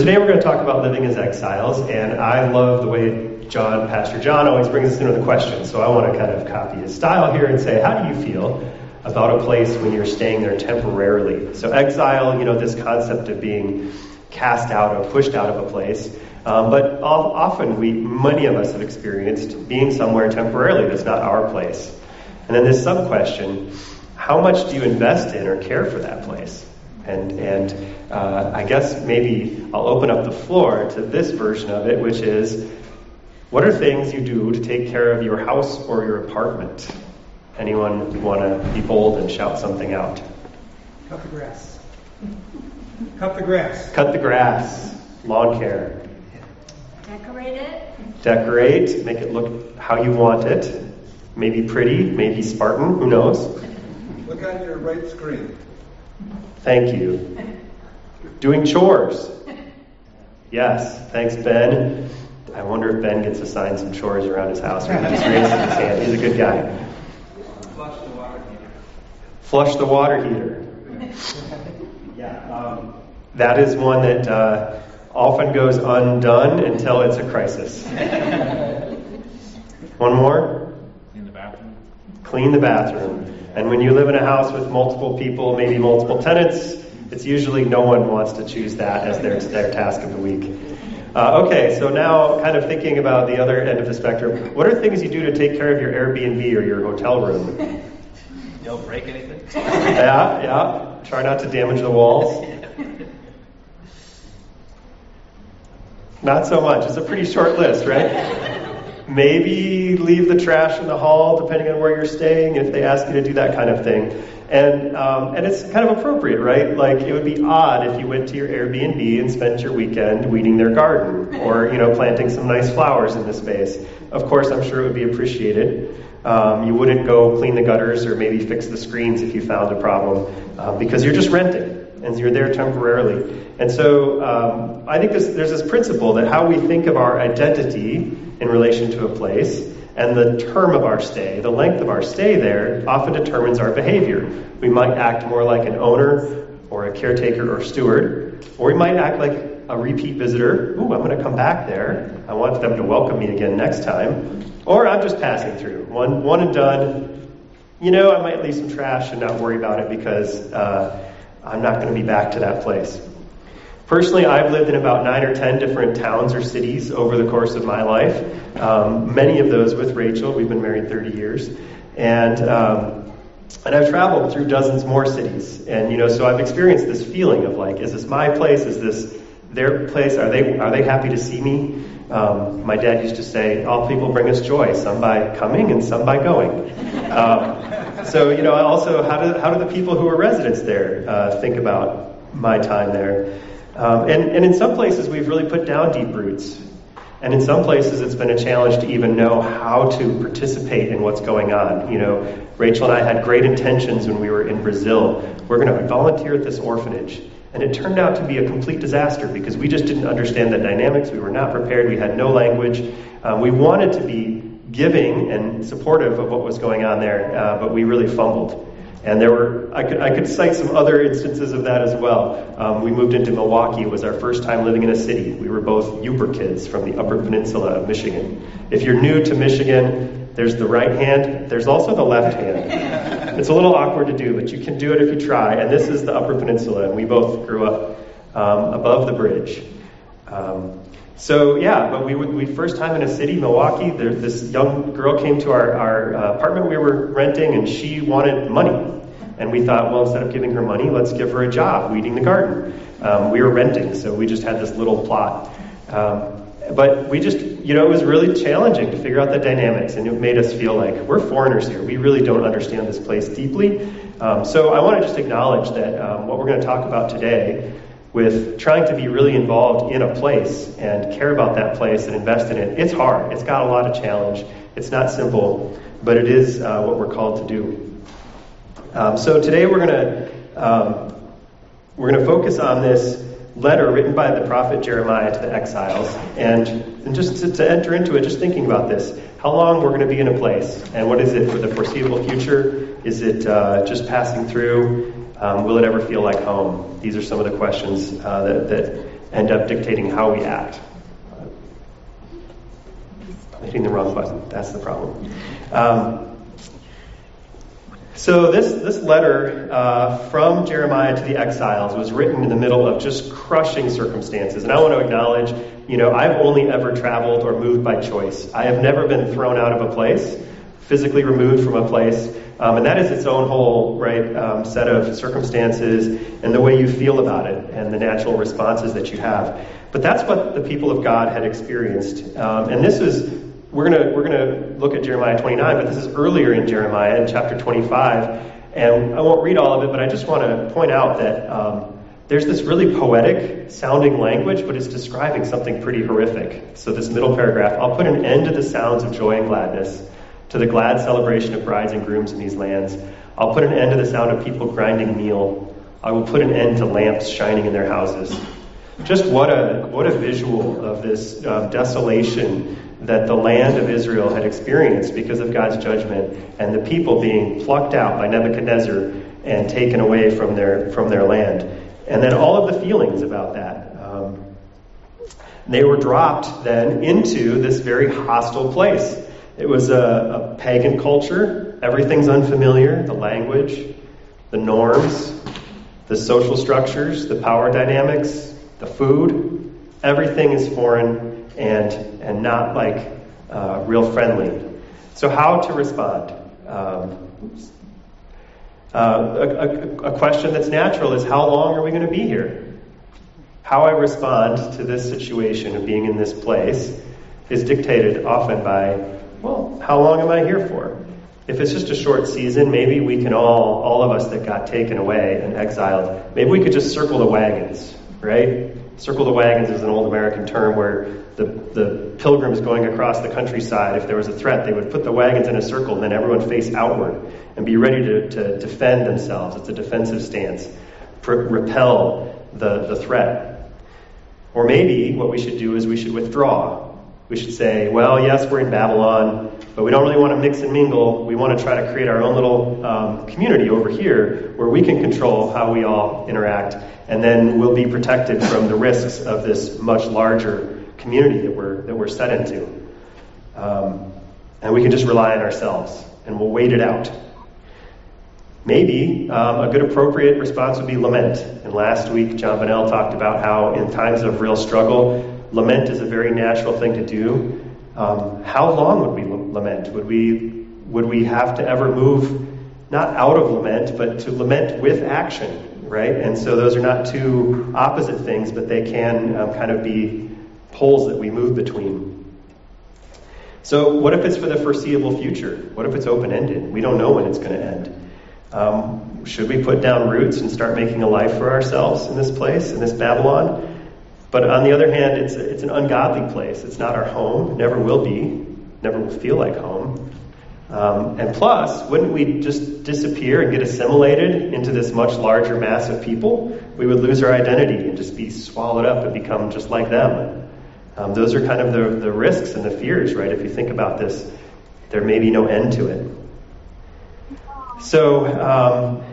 Today we're going to talk about living as exiles, and I love the way Pastor John always brings us into the question. So I want to kind of copy his style here and say, how do you feel about a place when you're staying there temporarily? So exile, this concept of being cast out or pushed out of a place. But often many of us have experienced being somewhere temporarily that's not our place. And then this sub-question, how much do you invest in or care for that place? And I guess maybe I'll open up the floor to this version of it, which is, what are things you do to take care of your house or your apartment? Anyone want to be bold and shout something out? Cut the grass. Cut the grass. Cut the grass. Lawn care. Decorate it. Decorate. Make it look how you want it. Maybe pretty, maybe Spartan, who knows? Look on your right screen. Thank you. Doing chores. Yes, thanks, Ben. I wonder if Ben gets assigned some chores around his house, or he just raises his hand. He's a good guy. Flush the water heater. Flush the water heater. Yeah, that is one that often goes undone until it's a crisis. One more? Clean the bathroom. Clean the bathroom. And when you live in a house with multiple people, maybe multiple tenants, it's usually no one wants to choose that as their task of the week. Okay, so now kind of thinking about the other end of the spectrum, what are things you do to take care of your Airbnb or your hotel room? You don't break anything? Yeah. Try not to damage the walls. Not so much. It's a pretty short list, right? Maybe leave the trash in the hall, depending on where you're staying, if they ask you to do that kind of thing. And it's kind of appropriate, right? Like, it would be odd if you went to your Airbnb and spent your weekend weeding their garden or, planting some nice flowers in the space. Of course, I'm sure it would be appreciated. You wouldn't go clean the gutters or maybe fix the screens if you found a problem because you're just renting and you're there temporarily. And so I think there's this principle that how we think of our identity in relation to a place and the term of our stay, the length of our stay there, often determines our behavior. We might act more like an owner or a caretaker or steward, or we might act like a repeat visitor. Ooh, I'm going to come back there. I want them to welcome me again next time. Or I'm just passing through. One and done. I might leave some trash and not worry about it because I'm not going to be back to that place. Personally, I've lived in about 9 or 10 different towns or cities over the course of my life. Many of those with Rachel. We've been married 30 years. And I've traveled through dozens more cities. And, so I've experienced this feeling of like, is this my place? Is this their place? Are they happy to see me? My dad used to say, all people bring us joy, some by coming and some by going. So, also, how do the people who are residents there think about my time there? And in some places, we've really put down deep roots. And in some places, it's been a challenge to even know how to participate in what's going on. Rachel and I had great intentions when we were in Brazil. We're going to volunteer at this orphanage. And it turned out to be a complete disaster because we just didn't understand the dynamics. We were not prepared. We had no language. We wanted to be giving and supportive of what was going on there, but we really fumbled. And I could cite some other instances of that as well. We moved into Milwaukee. It was our first time living in a city. We were both Uper kids from the Upper Peninsula of Michigan. If you're new to Michigan, there's the right hand. There's also the left hand. It's a little awkward to do, but you can do it if you try. And this is the Upper Peninsula, and we both grew up above the bridge. But we first time in a city, Milwaukee, this young girl came to our apartment we were renting, and she wanted money. And we thought, well, instead of giving her money, let's give her a job weeding the garden. We were renting, so we just had this little plot. But we just, it was really challenging to figure out the dynamics, and it made us feel like we're foreigners here. We really don't understand this place deeply. So I want to just acknowledge that what we're going to talk about today with trying to be really involved in a place and care about that place and invest in it, it's hard. It's got a lot of challenge. It's not simple, but it is what we're called to do. So today we're going to focus on this letter written by the prophet Jeremiah to the exiles, and just to enter into it, just thinking about this, how long we're going to be in a place, and what is it for the foreseeable future? Is it just passing through? Will it ever feel like home? These are some of the questions that end up dictating how we act. Hitting the wrong button, that's the problem. So this letter from Jeremiah to the exiles was written in the middle of just crushing circumstances. And I want to acknowledge, I've only ever traveled or moved by choice. I have never been thrown out of a place, physically removed from a place. And that is its own whole set of circumstances and the way you feel about it and the natural responses that you have. But that's what the people of God had experienced. And this is... We're gonna look at Jeremiah 29, but this is earlier in Jeremiah, in chapter 25, and I won't read all of it, but I just want to point out that there's this really poetic sounding language, but it's describing something pretty horrific. So this middle paragraph, I'll put an end to the sounds of joy and gladness, to the glad celebration of brides and grooms in these lands. I'll put an end to the sound of people grinding meal. I will put an end to lamps shining in their houses. Just what a visual of this desolation that the land of Israel had experienced because of God's judgment, and the people being plucked out by Nebuchadnezzar and taken away from their land. And then all of the feelings about that. They were dropped then into this very hostile place. It was a pagan culture. Everything's unfamiliar. The language, the norms, the social structures, the power dynamics, the food. Everything is foreign and not real friendly. So how to respond? A question that's natural is, how long are we going to be here? How I respond to this situation of being in this place is dictated often by, how long am I here for? If it's just a short season, maybe we can all of us that got taken away and exiled, maybe we could just circle the wagons, right? Circle the wagons is an old American term where the pilgrims going across the countryside, if there was a threat, they would put the wagons in a circle and then everyone face outward and be ready to defend themselves. It's a defensive stance. Repel the threat. Or maybe what we should do is we should withdraw. We should say, yes, we're in Babylon, but we don't really want to mix and mingle. We want to try to create our own little community over here where we can control how we all interact, and then we'll be protected from the risks of this much larger community that we're set into. And we can just rely on ourselves, and we'll wait it out. Maybe a good appropriate response would be lament. And last week, John Bonnell talked about how in times of real struggle, lament is a very natural thing to do. How long would we lament? Would we have to ever move not out of lament, but to lament with action, right? And so those are not two opposite things, but they can kind of be poles that we move between. So what if it's for the foreseeable future? What if it's open-ended? We don't know when it's going to end. Should we put down roots and start making a life for ourselves in this place, in this Babylon? But on the other hand, it's an ungodly place. It's not our home. It never will be. Never will feel like home. And plus, wouldn't we just disappear and get assimilated into this much larger mass of people? We would lose our identity and just be swallowed up and become just like them. Those are kind of the risks and the fears, right? If you think about this, there may be no end to it. So,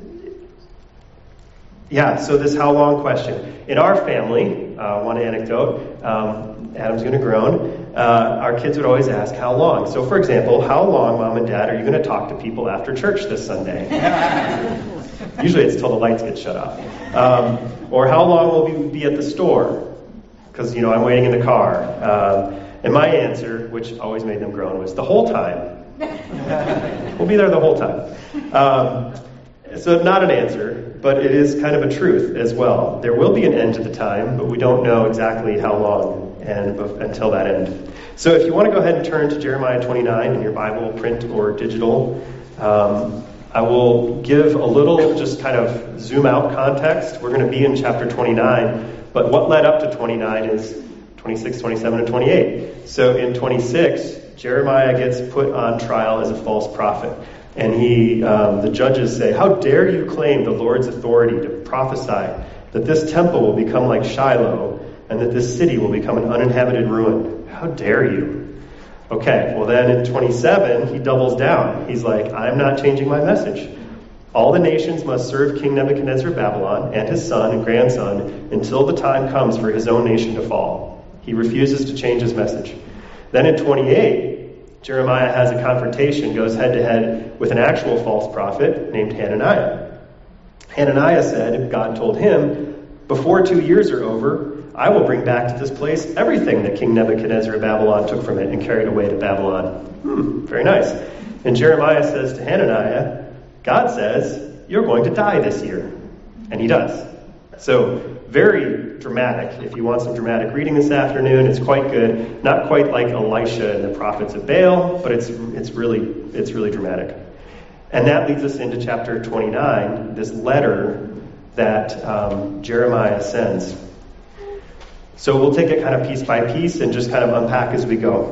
so this how long question. In our family, one anecdote, Adam's going to groan, our kids would always ask, how long? So, for example, how long, Mom and Dad, are you going to talk to people after church this Sunday? Usually it's till the lights get shut off. Or how long will we be at the store? Because, I'm waiting in the car. And my answer, which always made them groan, was the whole time. We'll be there the whole time. So not an answer, but it is kind of a truth as well. There will be an end to the time, but we don't know exactly how long until that end. So if you want to go ahead and turn to Jeremiah 29 in your Bible, print or digital, I will give a little just kind of zoom out context. We're going to be in chapter 29, but what led up to 29 is 26, 27, and 28. So in 26, Jeremiah gets put on trial as a false prophet. And the judges say, how dare you claim the Lord's authority to prophesy that this temple will become like Shiloh and that this city will become an uninhabited ruin? How dare you? Okay, well then in 27, he doubles down. He's like, I'm not changing my message. All the nations must serve King Nebuchadnezzar of Babylon and his son and grandson until the time comes for his own nation to fall. He refuses to change his message. Then in 28, Jeremiah has a confrontation, goes head-to-head with an actual false prophet named Hananiah. Hananiah said, God told him, before 2 years are over, I will bring back to this place everything that King Nebuchadnezzar of Babylon took from it and carried away to Babylon. Very nice. And Jeremiah says to Hananiah, God says, you're going to die this year. And he does. So, very dramatic. If you want some dramatic reading this afternoon, it's quite good. Not quite like Elisha and the prophets of Baal, but it's really dramatic. And that leads us into chapter 29, this letter that Jeremiah sends. So we'll take it kind of piece by piece and just kind of unpack as we go.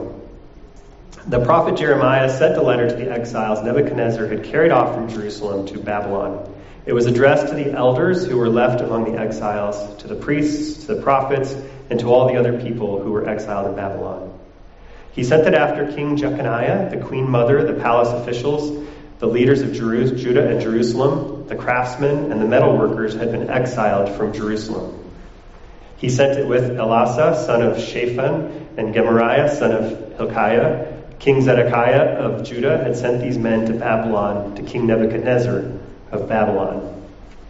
The prophet Jeremiah sent a letter to the exiles Nebuchadnezzar had carried off from Jerusalem to Babylon. It was addressed to the elders who were left among the exiles, to the priests, to the prophets, and to all the other people who were exiled in Babylon. He sent it after King Jeconiah, the queen mother, the palace officials, the leaders of Judah and Jerusalem, the craftsmen, and the metal workers had been exiled from Jerusalem. He sent it with Elasah, son of Shaphan, and Gemariah, son of Hilkiah. King Zedekiah of Judah had sent these men to Babylon, to King Nebuchadnezzar of Babylon.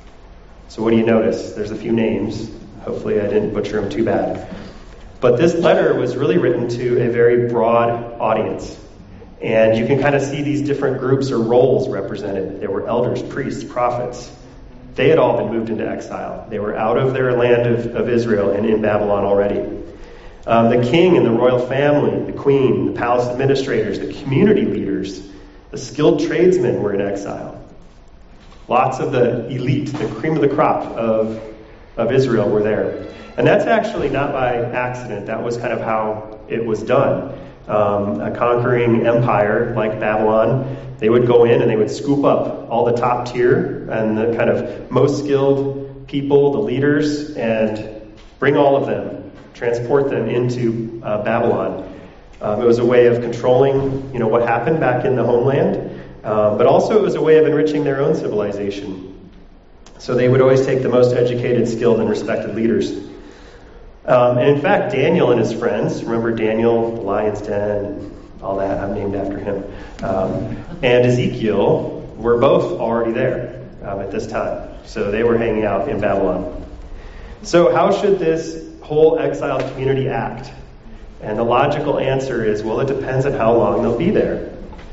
So what do you notice? There's a few names. Hopefully I didn't butcher them too bad. But this letter was really written to a very broad audience. And you can kind of see these different groups or roles represented. There were elders, priests, prophets. They had all been moved into exile. They were out of their land of Israel and in Babylon already. The king and the royal family, the queen, the palace administrators, the community leaders, the skilled tradesmen were in exile. Lots of the elite, the cream of the crop of Israel were there. And that's actually not by accident. That was kind of how it was done. A conquering empire like Babylon, they would go in and they would scoop up all the top tier and the kind of most skilled people, the leaders, and bring all of them, transport them into Babylon. It was a way of controlling, what happened back in the homeland, but also it was a way of enriching their own civilization. So they would always take the most educated, skilled, and respected leaders. And in fact, Daniel and his friends, remember Daniel, the lion's den, and all that, I'm named after him, and Ezekiel were both already there at this time. So they were hanging out in Babylon. So how should this whole exiled community act? And the logical answer is, well, it depends on how long they'll be there.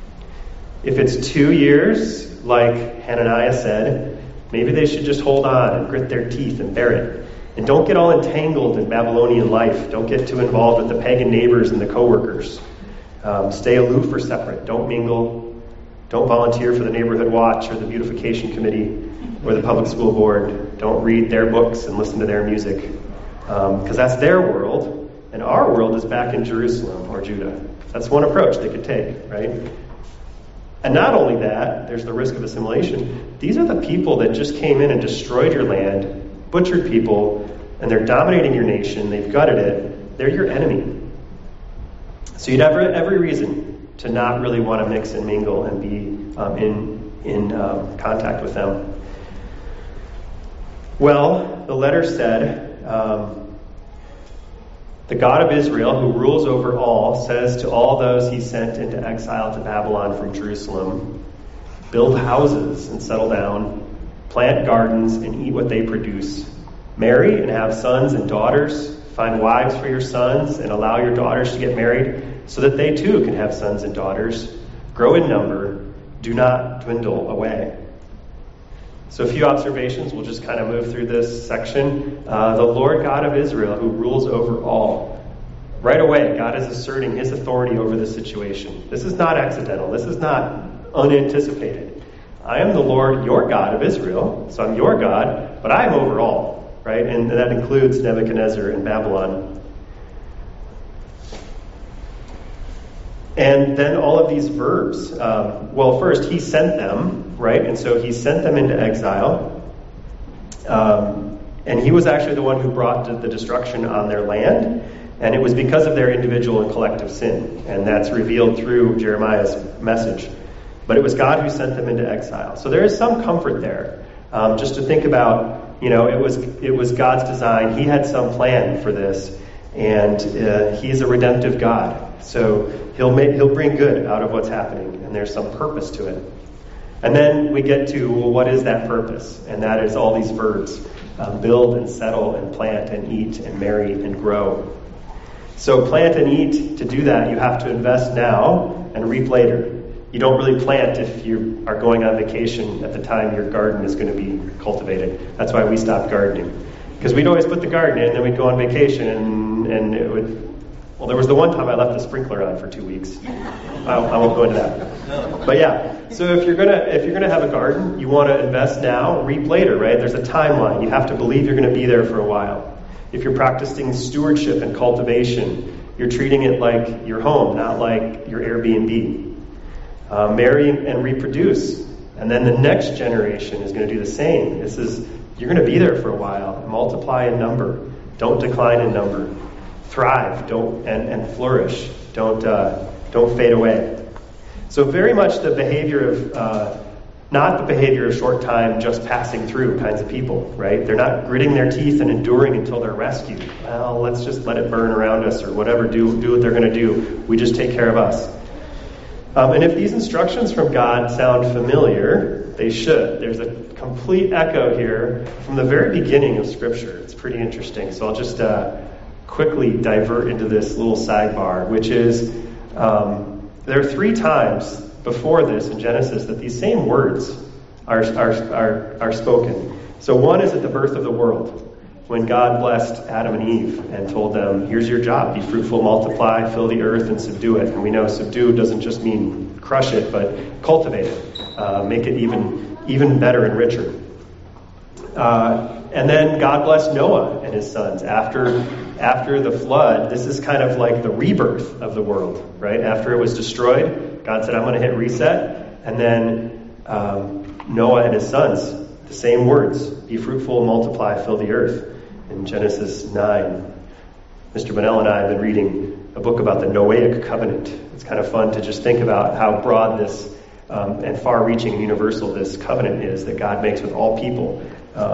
If it's 2 years, like Hananiah said, maybe they should just hold on and grit their teeth and bear it. And don't get all entangled in Babylonian life. Don't get too involved with the pagan neighbors and the coworkers. Stay aloof or separate. Don't mingle. Don't volunteer for the neighborhood watch or the beautification committee or the public school board. Don't read their books and listen to their music. Because that's their world, and our world is back in Jerusalem or Judah. That's one approach they could take, right? And not only that, there's the risk of assimilation. These are the people that just came in and destroyed your land, butchered people, and they're dominating your nation. They've gutted it. They're your enemy. So you'd have every reason to not really want to mix and mingle and be in contact with them. Well, the letter said, the God of Israel, who rules over all, says to all those he sent into exile to Babylon from Jerusalem, build houses and settle down, plant gardens and eat what they produce, marry and have sons and daughters, find wives for your sons and allow your daughters to get married so that they too can have sons and daughters, grow in number, do not dwindle away. So a few observations. We'll just kind of move through this section. The Lord God of Israel, who rules over all. Right away, God is asserting his authority over this situation. This is not accidental. This is not unanticipated. I am the Lord, your God of Israel. So I'm your God, but I am over all. Right? And that includes Nebuchadnezzar and Babylon. And then all of these verbs. Well, first, he sent them, right? And so he sent them into exile. And he was actually the one who brought the destruction on their land. And it was because of their individual and collective sin. And that's revealed through Jeremiah's message. But it was God who sent them into exile. So there is some comfort there. Just to think about, it was God's design. He had some plan for this, and He's a redemptive God. So He'll bring good out of what's happening, and there's some purpose to it. And then we get to, well, what is that purpose? And that is all these verbs: build and settle and plant and eat and marry and grow. So plant and eat, to do that, you have to invest now and reap later. You don't really plant if you are going on vacation at the time your garden is going to be cultivated. That's why we stopped gardening. Because we'd always put the garden in, and then we'd go on vacation, and it would... Well, there was the one time I left the sprinkler on for 2 weeks. I won't go into that. But yeah, so if you're gonna have a garden, you want to invest now, reap later, right? There's a timeline. You have to believe you're going to be there for a while. If you're practicing stewardship and cultivation, you're treating it like your home, not like your Airbnb. Marry and reproduce, and then the next generation is going to do the same. You're going to be there for a while. Multiply in number. Don't decline in number. Thrive. And flourish. Don't fade away. So very much the behavior of not the behavior of short time, just passing through kinds of people, right? They're not gritting their teeth and enduring until they're rescued. Well, let's just let it burn around us or whatever. Do what they're going to do. We just take care of us. And if these instructions from God sound familiar, they should. There's a complete echo here from the very beginning of Scripture. It's pretty interesting. So I'll just quickly divert into this little sidebar, which is there are 3 times before this in Genesis that these same words are spoken. So one is at the birth of the world, when God blessed Adam and Eve and told them, here's your job, be fruitful, multiply, fill the earth, and subdue it. And we know subdue doesn't just mean crush it, but cultivate it, make it even better and richer. And then God blessed Noah and his sons after the flood. This is kind of like the rebirth of the world, right? After it was destroyed, God said, I'm going to hit reset. And then Noah and his sons, the same words, be fruitful, multiply, fill the earth. In Genesis 9, Mr. Bonnell and I have been reading a book about the Noahic covenant. It's kind of fun to just think about how broad this and far-reaching and universal this covenant is that God makes with all people.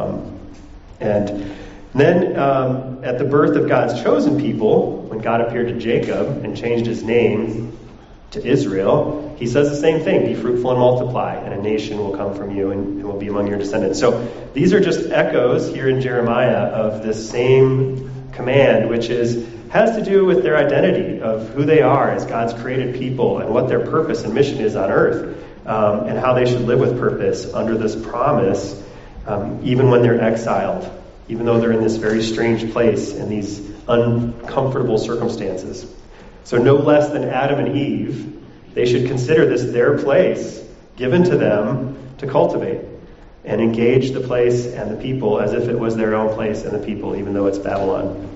And then at the birth of God's chosen people, when God appeared to Jacob and changed his name to Israel, he says the same thing: be fruitful and multiply, and a nation will come from you and will be among your descendants. So these are just echoes here in Jeremiah of this same command, which has to do with their identity of who they are as God's created people and what their purpose and mission is on earth, and how they should live with purpose under this promise, even when they're exiled, even though they're in this very strange place in these uncomfortable circumstances. So no less than Adam and Eve, they should consider this their place given to them to cultivate and engage the place and the people as if it was their own place and the people, even though it's Babylon.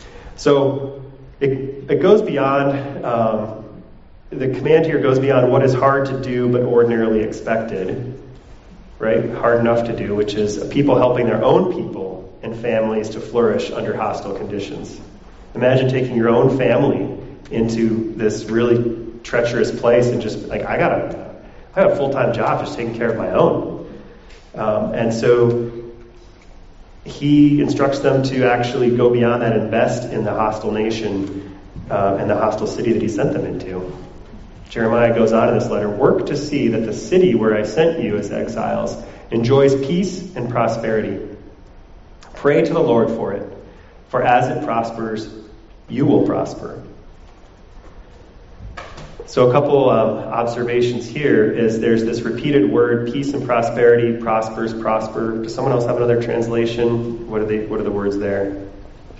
So it goes beyond, the command here goes beyond what is hard to do but ordinarily expected, right? Hard enough to do, which is people helping their own people and families to flourish under hostile conditions. Imagine taking your own family into this really treacherous place and just like, I got a full-time job just taking care of my own. And so he instructs them to actually go beyond that, invest in the hostile nation and the hostile city that he sent them into. Jeremiah goes on in this letter, work to see that the city where I sent you as exiles enjoys peace and prosperity. Pray to the Lord for it, for as it prospers, you will prosper. So a couple observations here is there's this repeated word, peace and prosperity, prospers, prosper. Does someone else have another translation? What are the words there?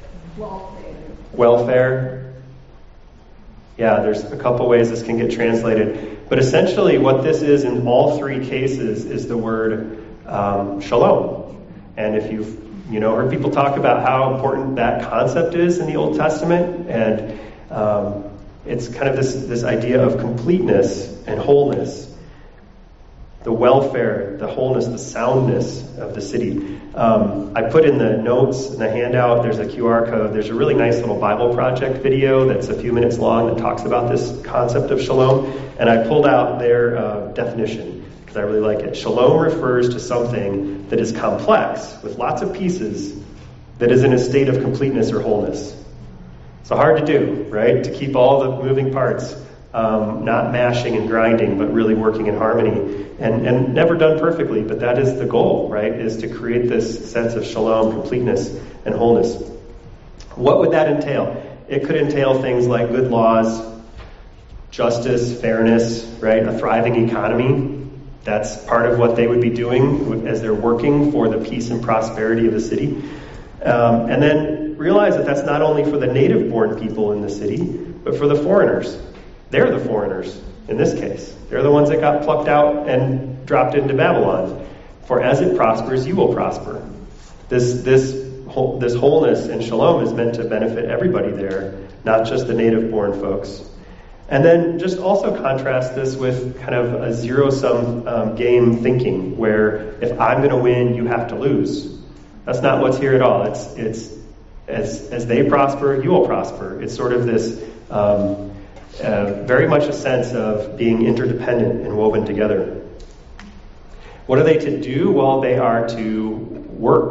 Welfare. Yeah, there's a couple ways this can get translated. But essentially what this is in all 3 cases is the word shalom. And if you've heard people talk about how important that concept is in the Old Testament, and it's kind of this idea of completeness and wholeness. the welfare, the wholeness, the soundness of the city. I put in the notes in the handout, there's a QR code. There's a really nice little Bible Project video that's a few minutes long that talks about this concept of shalom. And I pulled out their definition because I really like it. Shalom refers to something that is complex with lots of pieces that is in a state of completeness or wholeness. So hard to do, right? To keep all the moving parts not mashing and grinding, but really working in harmony. And never done perfectly, but that is the goal, right? Is to create this sense of shalom, completeness, and wholeness. What would that entail? It could entail things like good laws, justice, fairness, right? A thriving economy. That's part of what they would be doing as they're working for the peace and prosperity of the city. And then realize that that's not only for the native-born people in the city, but for the foreigners. They're the foreigners in this case. They're the ones that got plucked out and dropped into Babylon. For as it prospers, you will prosper. This wholeness and shalom is meant to benefit everybody there, not just the native-born folks. And then just also contrast this with kind of a zero-sum game thinking, where if I'm going to win, you have to lose. That's not what's here at all. It's as they prosper, you will prosper. It's sort of this very much a sense of being interdependent and woven together. What are they to do? Well, they are to work.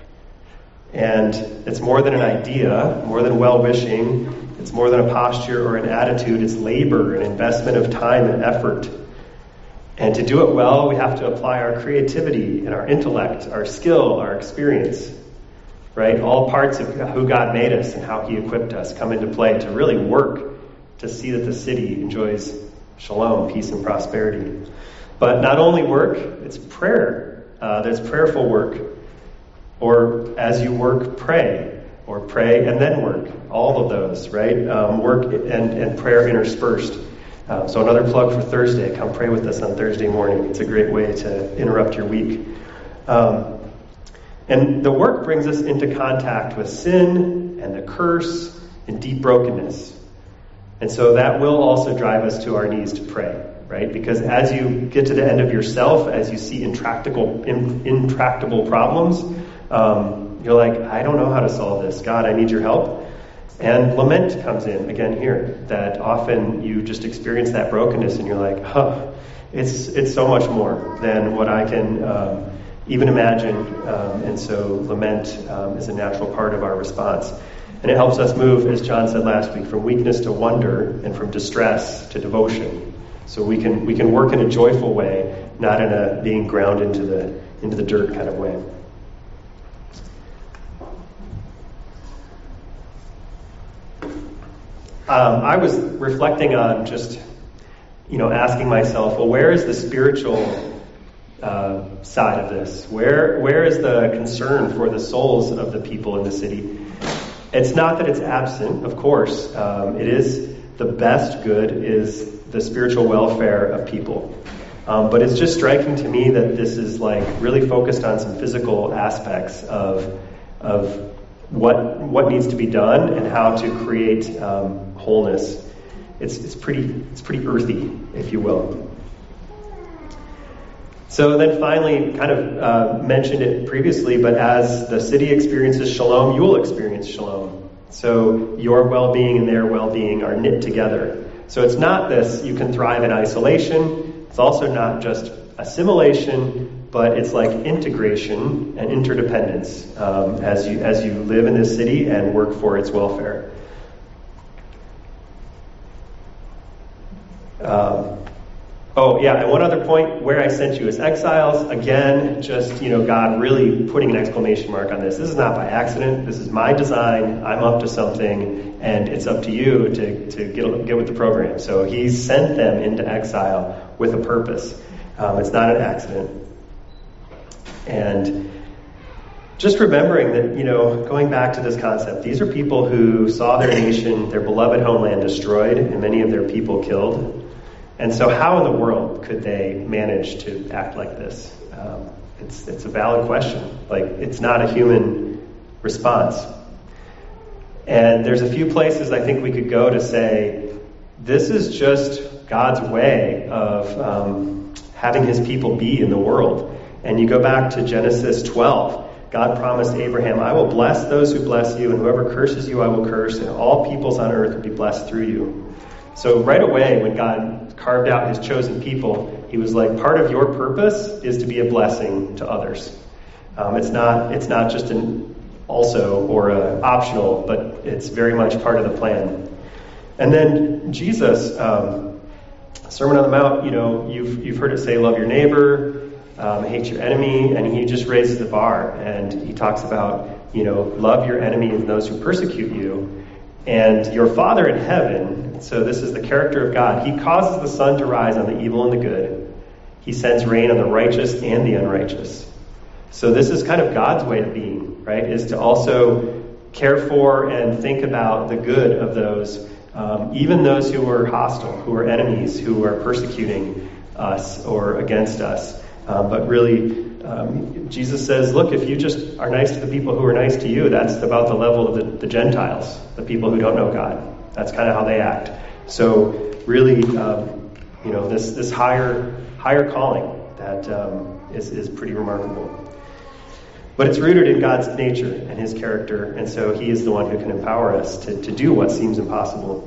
And it's more than an idea, more than well-wishing. It's more than a posture or an attitude. It's labor, an investment of time and effort. And to do it well, we have to apply our creativity and our intellect, our skill, our experience. Right? All parts of who God made us and how He equipped us come into play to really work to see that the city enjoys shalom, peace, and prosperity. But not only work, it's prayer. There's prayerful work. Or as you work, pray. Or pray and then work. All of those, right? Work and prayer interspersed. So another plug for Thursday. Come pray with us on Thursday morning. It's a great way to interrupt your week. And the work brings us into contact with sin and the curse and deep brokenness. And so that will also drive us to our knees to pray, right? Because as you get to the end of yourself, as you see intractable problems, you're like, I don't know how to solve this. God, I need your help. And lament comes in again here, that often you just experience that brokenness and you're like, it's so much more than what I can even imagine. And so lament is a natural part of our response. And it helps us move, as John said last week, from weakness to wonder and from distress to devotion. So we can work in a joyful way, not in a being ground into the dirt kind of way. I was reflecting on just, asking myself, well, where is the spiritual side of this? Where is the concern for the souls of the people in the city? It's not that it's absent, of course. It is the best good is the spiritual welfare of people. But it's just striking to me that this is really focused on some physical aspects of what needs to be done and how to create wholeness. It's pretty earthy, if you will. So then finally, kind of mentioned it previously, but as the city experiences shalom, you will experience shalom. So your well-being and their well-being are knit together. So it's not this, you can thrive in isolation. It's also not just assimilation, but it's like integration and interdependence as you live in this city and work for its welfare. And one other point, where I sent you as exiles, again, just, God really putting an exclamation mark on this. This is not by accident. This is my design. I'm up to something, and it's up to you to get with the program. So He sent them into exile with a purpose. It's not an accident. And just remembering that, going back to this concept, these are people who saw their nation, their beloved homeland destroyed, and many of their people killed. And so how in the world could they manage to act like this? It's a valid question. It's not a human response. And there's a few places I think we could go to say, this is just God's way of having his people be in the world. And you go back to Genesis 12. God promised Abraham, I will bless those who bless you, and whoever curses you I will curse, and all peoples on earth will be blessed through you. So right away, when God carved out his chosen people, he was like, part of your purpose is to be a blessing to others. It's not just an also or optional, but it's very much part of the plan. And then Jesus, Sermon on the Mount, you've heard it say, love your neighbor, hate your enemy, and he just raises the bar, and he talks about, love your enemy and those who persecute you, and your Father in heaven. So this is the character of God. He causes the sun to rise on the evil and the good. He sends rain on the righteous and the unrighteous. So this is kind of God's way of being, right? Is to also care for and think about the good of those, even those who are hostile, who are enemies, who are persecuting us or against us. But really, Jesus says, look, if you just are nice to the people who are nice to you, that's about the level of the Gentiles, the people who don't know God. That's kind of how they act. So really, this higher calling that is pretty remarkable. But it's rooted in God's nature and his character, and so he is the one who can empower us to do what seems impossible.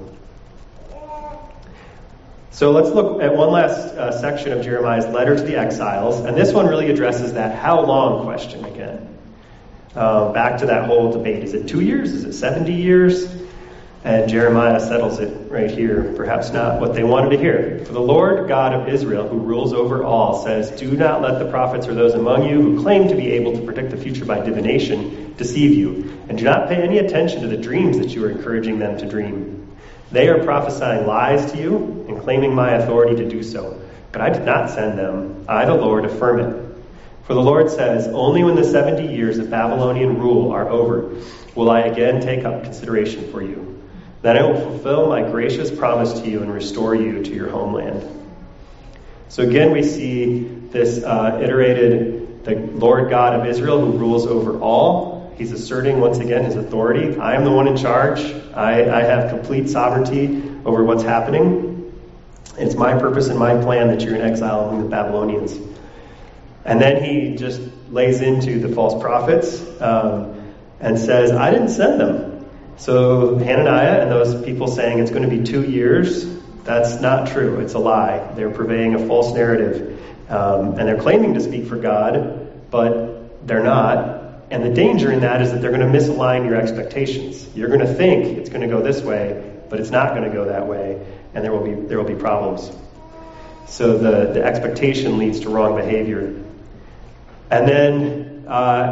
So let's look at one last section of Jeremiah's letter to the exiles, and this one really addresses that how long question again. Back to that whole debate. Is it 2 years? Is it 70 years? And Jeremiah settles it right here. Perhaps not what they wanted to hear. For the Lord God of Israel, who rules over all, says, do not let the prophets or those among you who claim to be able to predict the future by divination deceive you, and do not pay any attention to the dreams that you are encouraging them to dream. They are prophesying lies to you and claiming my authority to do so. But I did not send them. I, the Lord, affirm it. For the Lord says, only when the 70 years of Babylonian rule are over will I again take up consideration for you. Then I will fulfill my gracious promise to you and restore you to your homeland. So again, we see this iterated, the Lord God of Israel who rules over all. He's asserting once again his authority. I am the one in charge. I have complete sovereignty over what's happening. It's my purpose and my plan that you're in exile among the Babylonians. And then he just lays into the false prophets and says, I didn't send them. So Hananiah and those people saying it's going to be 2 years, that's not true. It's a lie. They're purveying a false narrative. And they're claiming to speak for God, but they're not. And the danger in that is that they're going to misalign your expectations. You're going to think it's going to go this way, but it's not going to go that way, and there will be problems. So the expectation leads to wrong behavior. And then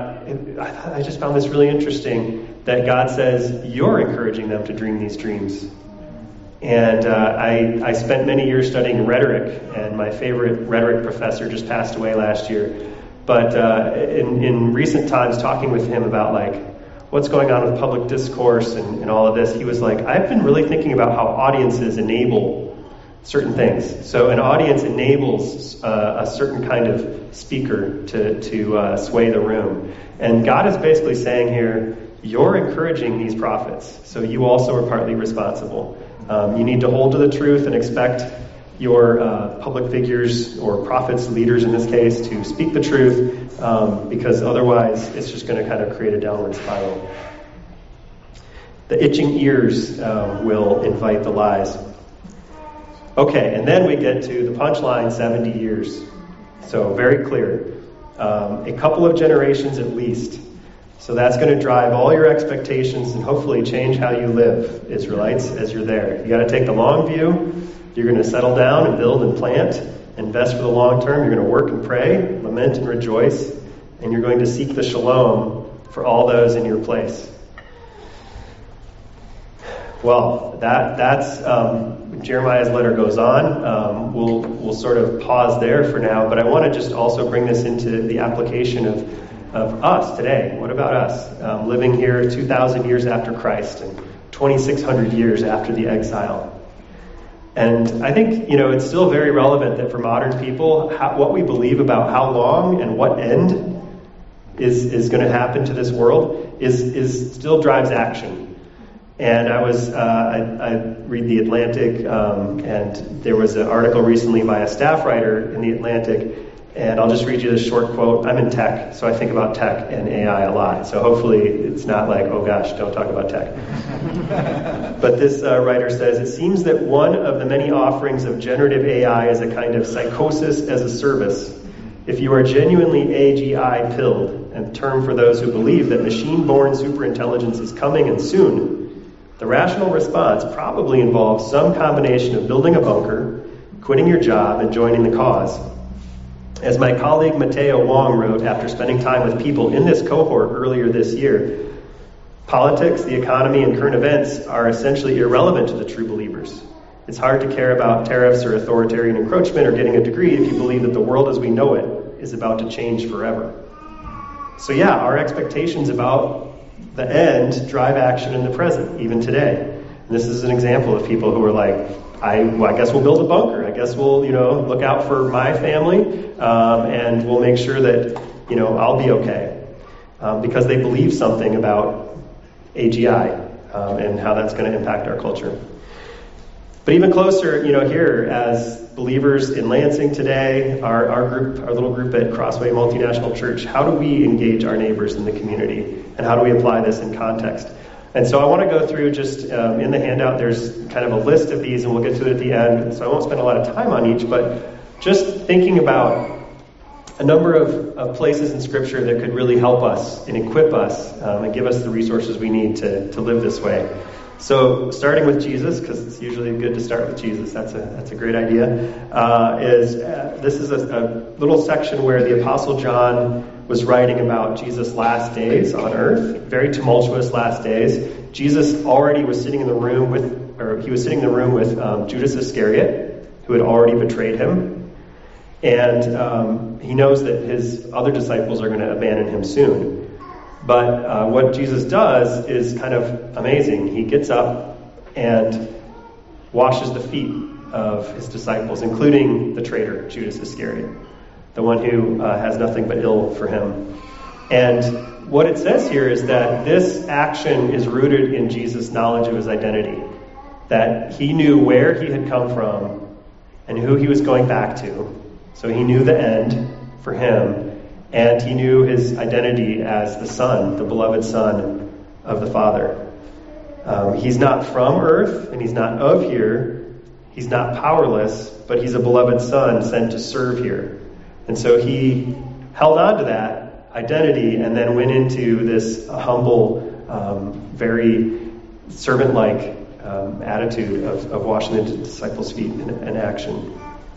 I just found this really interesting that God says you're encouraging them to dream these dreams. And I spent many years studying rhetoric, and my favorite rhetoric professor just passed away last year. But in recent times, talking with him about what's going on with public discourse and all of this, he was like, I've been really thinking about how audiences enable certain things. So an audience enables a certain kind of speaker to sway the room. And God is basically saying here, you're encouraging these prophets, so you also are partly responsible. You need to hold to the truth and expect your public figures or prophets, leaders in this case, to speak the truth, because otherwise it's just going to kind of create a downward spiral. The itching ears will invite the lies. Okay, and then we get to the punchline, 70 years. So very clear. A couple of generations at least. So that's going to drive all your expectations and hopefully change how you live, Israelites, as you're there. You got to take the long view. You're going to settle down and build and plant, invest for the long term. You're going to work and pray, lament and rejoice, and you're going to seek the shalom for all those in your place. Well, that's Jeremiah's letter goes on. We'll sort of pause there for now, but I want to just also bring this into the application of us today. What about us? Living here 2,000 years after Christ and 2,600 years after the exile. And I think, it's still very relevant that for modern people, what we believe about how long and what end is going to happen to this world is still drives action. And I read The Atlantic, and there was an article recently by a staff writer in The Atlantic, and I'll just read you this short quote. I'm in tech, so I think about tech and AI a lot. So hopefully it's not like, oh gosh, don't talk about tech. But this writer says, it seems that one of the many offerings of generative AI is a kind of psychosis as a service. If you are genuinely AGI pilled, a term for those who believe that machine-born superintelligence is coming and soon, the rational response probably involves some combination of building a bunker, quitting your job, and joining the cause. As my colleague Mateo Wong wrote after spending time with people in this cohort earlier this year, politics, the economy, and current events are essentially irrelevant to the true believers. It's hard to care about tariffs or authoritarian encroachment or getting a degree if you believe that the world as we know it is about to change forever. So yeah, our expectations about the end drive action in the present, even today. And this is an example of people who are like, I guess we'll build a bunker. I guess we'll, look out for my family, and we'll make sure that, I'll be okay. Because they believe something about AGI and how that's going to impact our culture. But even closer, here as believers in Lansing today, our little group at Crossway Multinational Church, how do we engage our neighbors in the community? And how do we apply this in context? And so I want to go through just in the handout, there's kind of a list of these, and we'll get to it at the end. So I won't spend a lot of time on each, but just thinking about a number of places in Scripture that could really help us and equip us and give us the resources we need to live this way. So starting with Jesus, because it's usually good to start with Jesus. That's a great idea. This is a little section where the Apostle John was writing about Jesus' last days on earth, very tumultuous last days. Jesus already was sitting in the room with Judas Iscariot, who had already betrayed him, and he knows that his other disciples are going to abandon him soon. But what Jesus does is kind of amazing. He gets up and washes the feet of his disciples, including the traitor, Judas Iscariot, the one who has nothing but ill for him. And what it says here is that this action is rooted in Jesus' knowledge of his identity, that he knew where he had come from and who he was going back to. So he knew the end for him. And he knew his identity as the Son, the beloved Son of the Father. He's not from earth, and he's not of here. He's not powerless, but he's a beloved Son sent to serve here. And so he held on to that identity and then went into this humble, very servant-like attitude of washing the disciples' feet in action.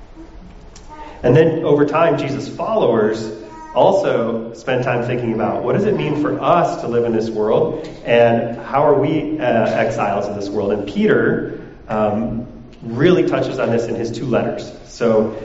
And then over time, Jesus' followers also spend time thinking about what does it mean for us to live in this world, and how are we exiles in this world. And Peter really touches on this in his 2 letters. So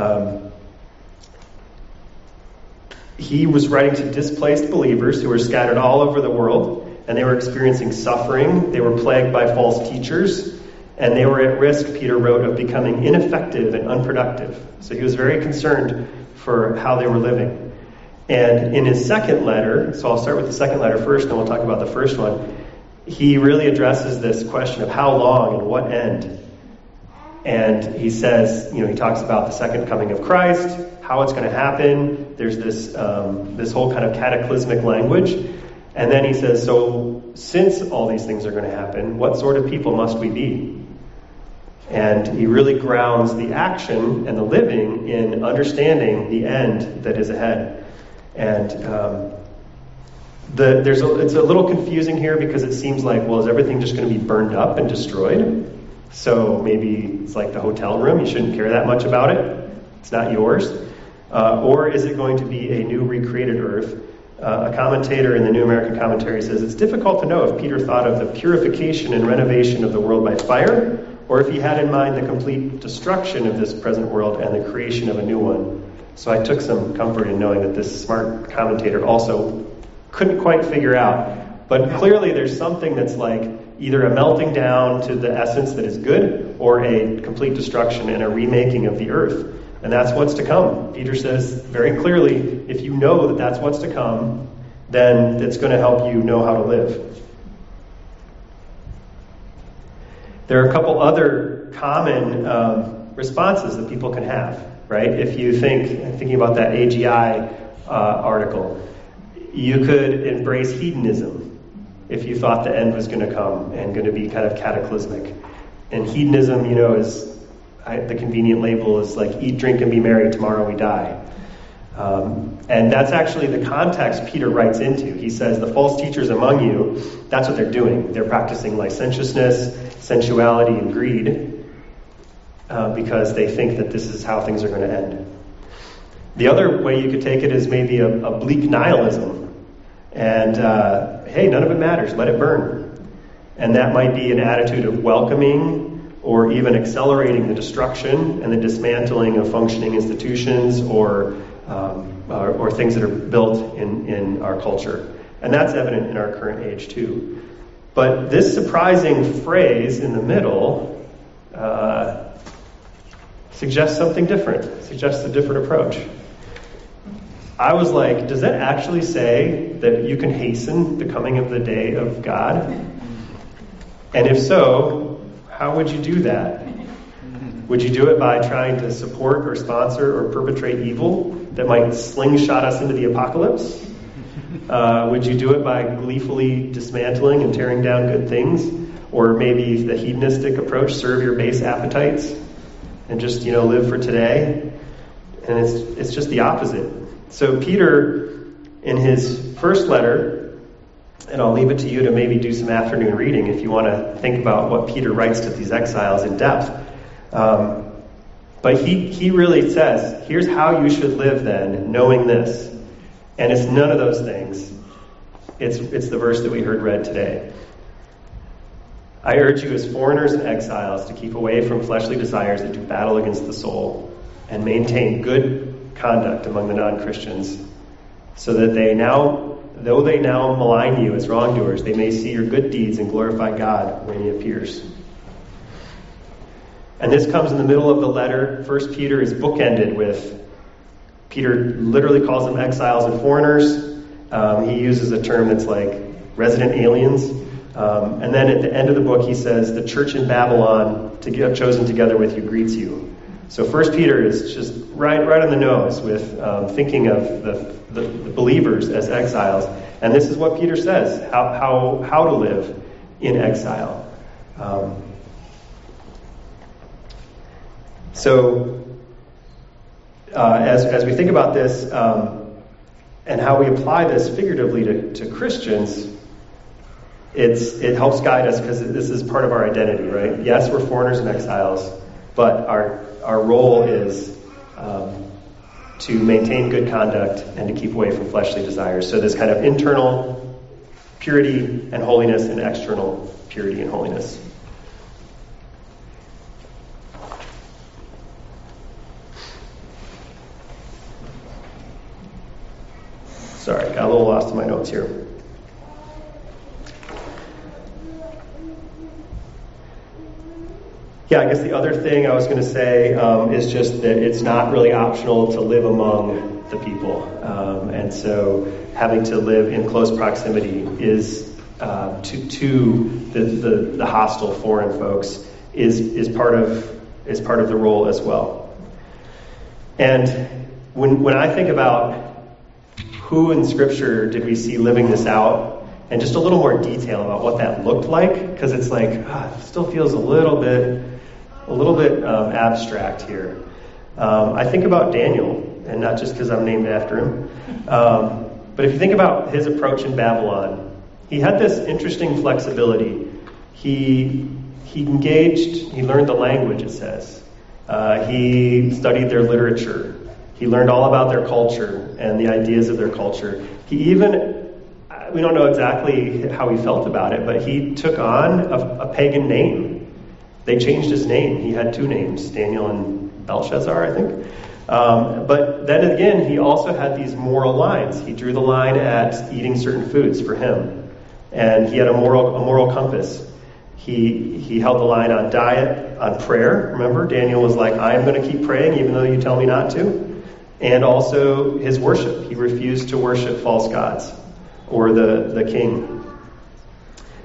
he was writing to displaced believers who were scattered all over the world, and they were experiencing suffering. They were plagued by false teachers, and they were at risk, Peter wrote, of becoming ineffective and unproductive. So he was very concerned for how they were living. And in his second letter, so I'll start with the second letter first, and we'll talk about the first one, he really addresses this question of how long and what end. And he says, he talks about the second coming of Christ, how it's going to happen. There's this whole kind of cataclysmic language. And then he says, so since all these things are going to happen, what sort of people must we be? And he really grounds the action and the living in understanding the end that is ahead. And it's a little confusing here because it seems like, well, is everything just going to be burned up and destroyed? So maybe it's like the hotel room. You shouldn't care that much about it. It's not yours. Or is it going to be a new recreated earth? A commentator in the New American Commentary says it's difficult to know if Peter thought of the purification and renovation of the world by fire, or if he had in mind the complete destruction of this present world and the creation of a new one. So I took some comfort in knowing that this smart commentator also couldn't quite figure out. But clearly there's something that's like either a melting down to the essence that is good, or a complete destruction and a remaking of the earth. And that's what's to come. Peter says very clearly, if you know that that's what's to come, then it's going to help you know how to live. There are a couple other common responses that people can have, right? If you thinking about that AGI article, you could embrace hedonism if you thought the end was going to come and going to be kind of cataclysmic. And hedonism, is the convenient label is like eat, drink, and be merry, tomorrow we die. And that's actually the context Peter writes into. He says the false teachers among you, that's what they're doing. They're practicing licentiousness, sensuality, and greed because they think that this is how things are going to end. The other way you could take it is maybe a bleak nihilism. And, hey, none of it matters. Let it burn. And that might be an attitude of welcoming or even accelerating the destruction and the dismantling of functioning institutions or things that are built in our culture. And that's evident in our current age, too. But this surprising phrase in the middle suggests something different, suggests a different approach. I was like, does that actually say that you can hasten the coming of the day of God? And if so, how would you do that? Would you do it by trying to support or sponsor or perpetrate evil that might slingshot us into the apocalypse? Would you do it by gleefully dismantling and tearing down good things? Or maybe the hedonistic approach, serve your base appetites and just, live for today? And it's just the opposite. So Peter, in his first letter, and I'll leave it to you to maybe do some afternoon reading if you want to think about what Peter writes to these exiles in depth. But he really says, here's how you should live then, knowing this. And it's none of those things. It's the verse that we heard read today. I urge you as foreigners and exiles to keep away from fleshly desires that do battle against the soul and maintain good conduct among the non-Christians, so that though they now malign you as wrongdoers, they may see your good deeds and glorify God when he appears. And this comes in the middle of the letter. 1 Peter is bookended with, Peter literally calls them exiles and foreigners. He uses a term that's like resident aliens. And then at the end of the book, he says, the church in Babylon, chosen together with you, greets you. So 1 Peter is just right on the nose with thinking of the believers as exiles. And this is what Peter says, how to live in exile. As we think about this and how we apply this figuratively to Christians, it helps guide us because this is part of our identity, right? Yes, we're foreigners and exiles, but our role is to maintain good conduct and to keep away from fleshly desires. So this kind of internal purity and holiness and external purity and holiness. Sorry, got a little lost in my notes here. Yeah, I guess the other thing I was going to say is just that it's not really optional to live among the people. And so having to live in close proximity is to the hostile foreign folks is part of the role as well. And when I think about who in Scripture did we see living this out, and just a little more detail about what that looked like, because it's like it still feels a little bit abstract here. I think about Daniel, and not just because I'm named after him, but if you think about his approach in Babylon, he had this interesting flexibility. He engaged, he learned the language, it says. He studied their literature. He learned all about their culture and the ideas of their culture. He even, we don't know exactly how he felt about it, but he took on a pagan name. They changed his name. He had two names, Daniel and Belshazzar, I think. But then again, he also had these moral lines. He drew the line at eating certain foods for him. And he had a moral compass. He held the line on diet, on prayer. Remember, Daniel was like, I am going to keep praying even though you tell me not to. And also his worship. He refused to worship false gods or the king.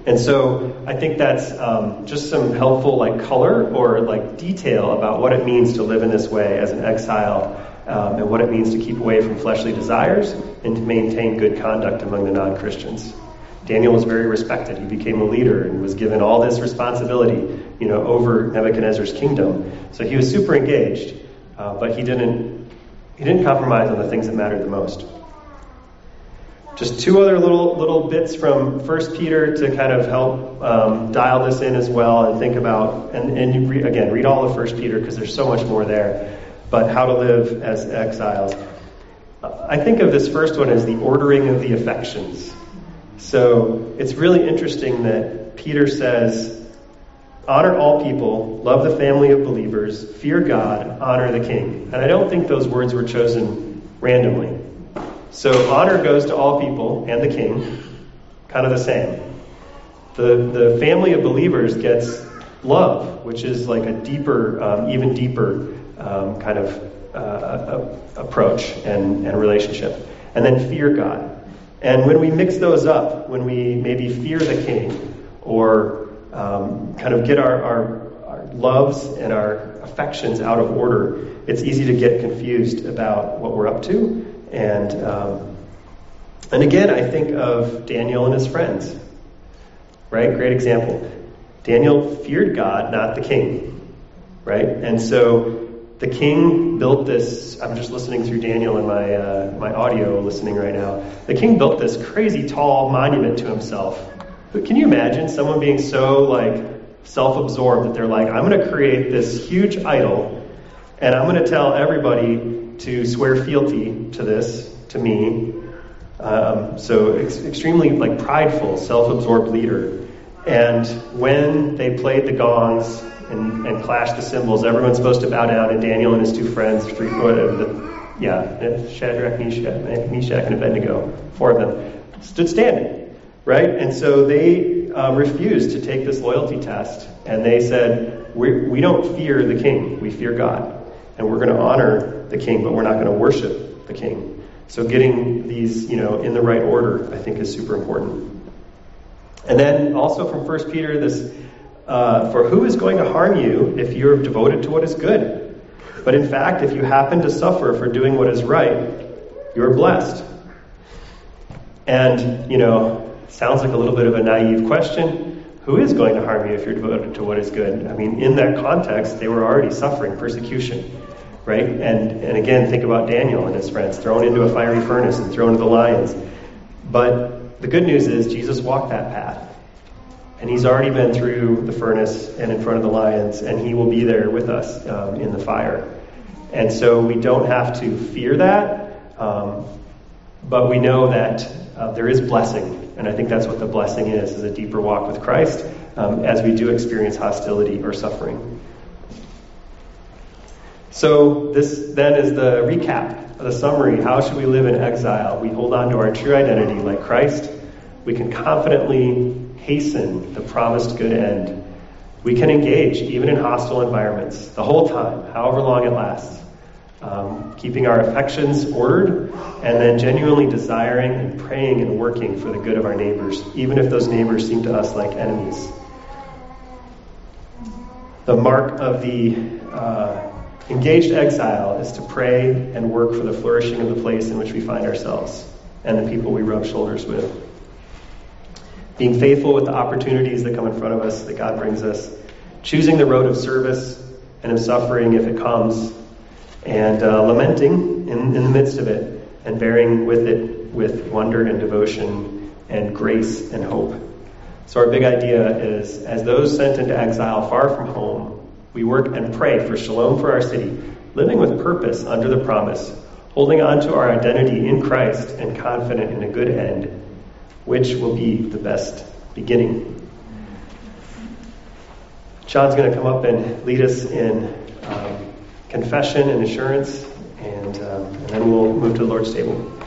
And so I think that's just some helpful like color or like detail about what it means to live in this way as an exile, and what it means to keep away from fleshly desires and to maintain good conduct among the non-Christians. Daniel was very respected. He became a leader and was given all this responsibility, over Nebuchadnezzar's kingdom. So he was super engaged, but he didn't compromise on the things that mattered the most. Just two other little bits from 1 Peter to kind of help dial this in as well and think about, and you read all of 1 Peter because there's so much more there, but how to live as exiles. I think of this first one as the ordering of the affections. So it's really interesting that Peter says, honor all people, love the family of believers, fear God, honor the king. And I don't think those words were chosen randomly. So honor goes to all people and the king, kind of the same. The family of believers gets love, which is like a deeper, even deeper kind of approach and relationship. And then fear God. And when we mix those up, when we maybe fear the king or kind of get our loves and our affections out of order, it's easy to get confused about what we're up to. And again, I think of Daniel and his friends, right? Great example. Daniel feared God, not the king, right? And so the king built this. I'm just listening through Daniel in my audio listening right now. The king built this crazy tall monument to himself. But can you imagine someone being so like self-absorbed that they're like, I'm going to create this huge idol, and I'm going to tell everybody to swear fealty to this, to me. So extremely like prideful, self-absorbed leader. And when they played the gongs and clashed the cymbals, everyone's supposed to bow down, and Daniel and his two friends, Shadrach, Meshach, and Abednego, four of them, stood standing, right? And so they refused to take this loyalty test, and they said, we don't fear the king, we fear God. And we're going to honor the king, but we're not going to worship the king. So getting these, in the right order, I think is super important. And then also from 1 Peter, this, for who is going to harm you if you're devoted to what is good? But in fact, if you happen to suffer for doing what is right, you're blessed. And, sounds like a little bit of a naive question. Who is going to harm you if you're devoted to what is good? I mean, in that context, they were already suffering persecution. Right? And again, think about Daniel and his friends, thrown into a fiery furnace and thrown to the lions. But the good news is Jesus walked that path. And he's already been through the furnace and in front of the lions, and he will be there with us in the fire. And so we don't have to fear that, but we know that there is blessing. And I think that's what the blessing is a deeper walk with Christ as we do experience hostility or suffering. So this then is the recap, the summary. How should we live in exile? We hold on to our true identity like Christ. We can confidently hasten the promised good end. We can engage even in hostile environments the whole time, however long it lasts. Keeping our affections ordered and then genuinely desiring and praying and working for the good of our neighbors, even if those neighbors seem to us like enemies. The mark of the engaged exile is to pray and work for the flourishing of the place in which we find ourselves and the people we rub shoulders with. Being faithful with the opportunities that come in front of us, that God brings us. Choosing the road of service and of suffering if it comes. And lamenting in the midst of it and bearing with it with wonder and devotion and grace and hope. So our big idea is, as those sent into exile far from home, we work and pray for shalom for our city, living with purpose under the promise, holding on to our identity in Christ and confident in a good end, which will be the best beginning. John's going to come up and lead us in confession and assurance, and then we'll move to the Lord's table.